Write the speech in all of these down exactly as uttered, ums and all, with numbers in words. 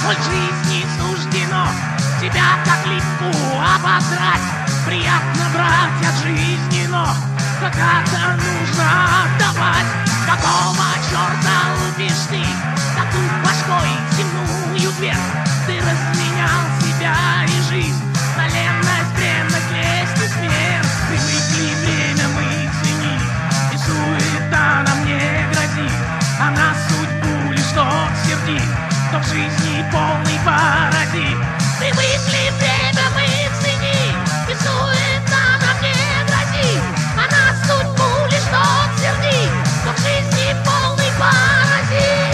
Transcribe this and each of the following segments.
Соль жизни суждено тебя как липку ободрать. Приятно брать от жизни, но когда-то нужно отдавать. Какого черта лупишь ты такую башкой земную дверь? Ты разменял себя и жизнь на ленность, бренность, лесть и смерть. Привыкли время мы ценить, и суета нам не грозит, а на судьбу лишь тот сердит, кто в жизни полный паразит. Привыкли время мы ценить, и суета нам не грозит, а на судьбу лишь тот сердит, кто в жизни полный паразит.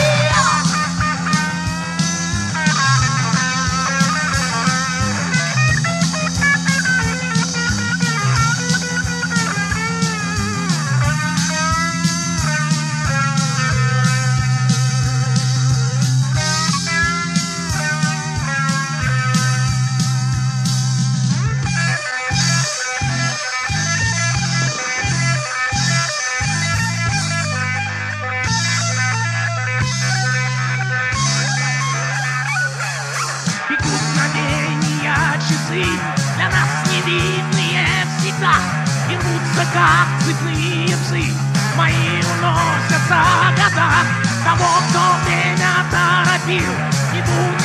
Для нас невидные всегда и рвутся, как цепные псы. Мои уносятся года того, кто время торопил, и будут